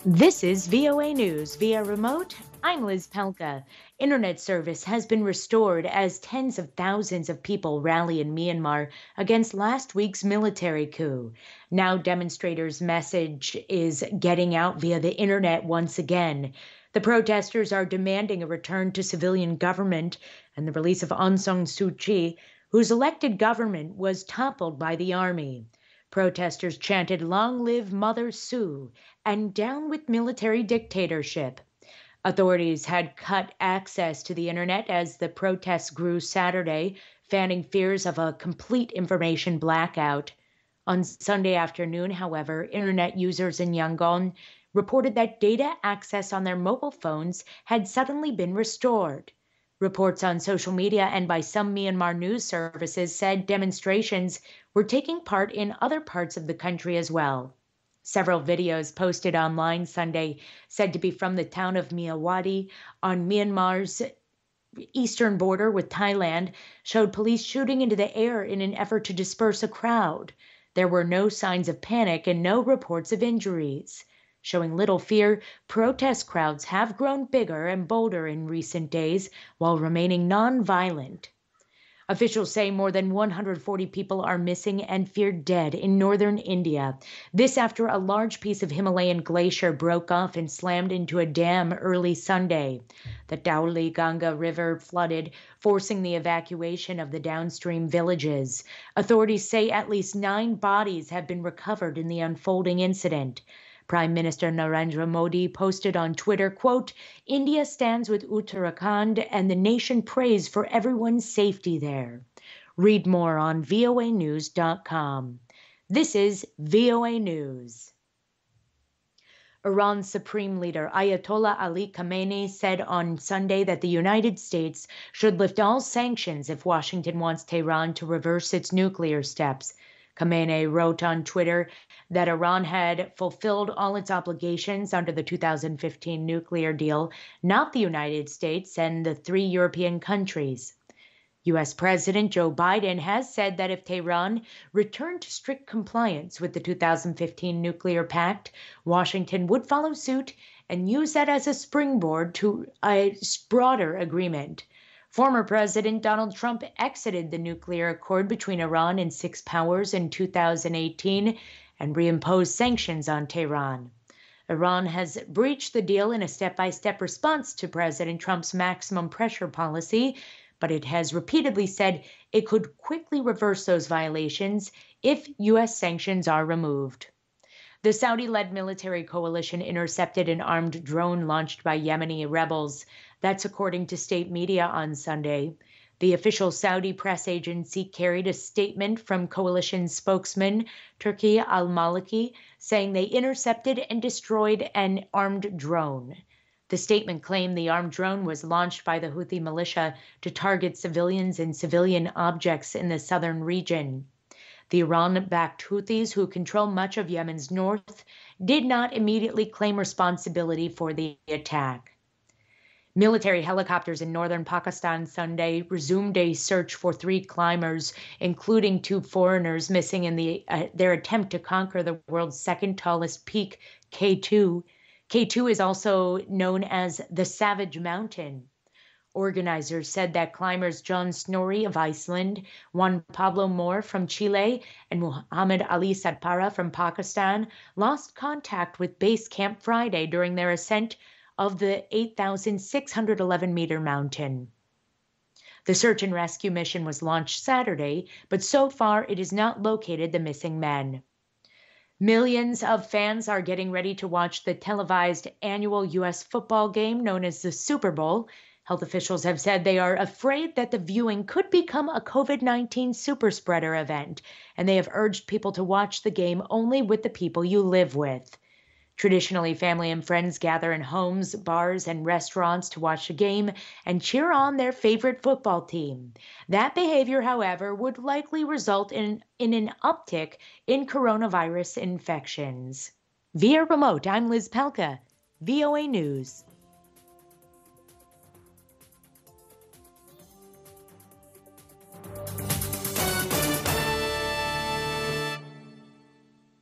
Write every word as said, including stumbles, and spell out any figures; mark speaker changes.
Speaker 1: This is V O A News via remote. I'm Liz Pelka. Internet service has been restored as tens of thousands of people rally in Myanmar against last week's military coup. Now demonstrators' message is getting out via the internet once again. The protesters are demanding a return to civilian government and the release of Aung San Suu Kyi, whose elected government was toppled by the army. Protesters chanted, "Long live Mother Sue," and "Down with military dictatorship." Authorities had cut access to the internet as the protests grew Saturday, fanning fears of a complete information blackout. On Sunday afternoon, however, internet users in Yangon reported that data access on their mobile phones had suddenly been restored. Reports on social media and by some Myanmar news services said demonstrations were taking part in other parts of the country as well. Several videos posted online Sunday, said to be from the town of Myawaddy on Myanmar's eastern border with Thailand, showed police shooting into the air in an effort to disperse a crowd. There were no signs of panic and no reports of injuries. Showing little fear, protest crowds have grown bigger and bolder in recent days while remaining non-violent. Officials say more than one hundred forty people are missing and feared dead in northern India. This after a large piece of Himalayan glacier broke off and slammed into a dam early Sunday. The Dhauli Ganga River flooded, forcing the evacuation of the downstream villages. Authorities say at least nine bodies have been recovered in the unfolding incident. Prime Minister Narendra Modi posted on Twitter, quote, "India stands with Uttarakhand and the nation prays for everyone's safety there." Read more on V O A news dot com. This is V O A News. Iran's Supreme Leader Ayatollah Ali Khamenei said on Sunday that the United States should lift all sanctions if Washington wants Tehran to reverse its nuclear steps. Khamenei wrote on Twitter that Iran had fulfilled all its obligations under the two thousand fifteen nuclear deal, not the United States and the three European countries. U S President Joe Biden has said that if Tehran returned to strict compliance with the two thousand fifteen nuclear pact, Washington would follow suit and use that as a springboard to a broader agreement. Former President Donald Trump exited the nuclear accord between Iran and six powers in two thousand eighteen and reimposed sanctions on Tehran. Iran has breached the deal in a step-by-step response to President Trump's maximum pressure policy, but it has repeatedly said it could quickly reverse those violations if U S sanctions are removed. The Saudi-led military coalition intercepted an armed drone launched by Yemeni rebels. That's according to state media on Sunday. The official Saudi press agency carried a statement from coalition spokesman Turki al-Maliki saying they intercepted and destroyed an armed drone. The statement claimed the armed drone was launched by the Houthi militia to target civilians and civilian objects in the southern region. The Iran-backed Houthis, who control much of Yemen's north, did not immediately claim responsibility for the attack. Military helicopters in northern Pakistan Sunday resumed a search for three climbers, including two foreigners missing in the, uh, their attempt to conquer the world's second tallest peak, K two. K two is also known as the Savage Mountain. Organizers said that climbers John Snorri of Iceland, Juan Pablo Moore from Chile, and Muhammad Ali Sadpara from Pakistan lost contact with Base Camp Friday during their ascent of the eight thousand six hundred eleven meter mountain. The search and rescue mission was launched Saturday, but so far it has not located the missing men. Millions of fans are getting ready to watch the televised annual U S football game known as the Super Bowl. Health officials have said they are afraid that the viewing could become a COVID nineteen superspreader event, and they have urged people to watch the game only with the people you live with. Traditionally, family and friends gather in homes, bars, and restaurants to watch the game and cheer on their favorite football team. That behavior, however, would likely result in, in an uptick in coronavirus infections. Via remote, I'm Liz Pelka, V O A News.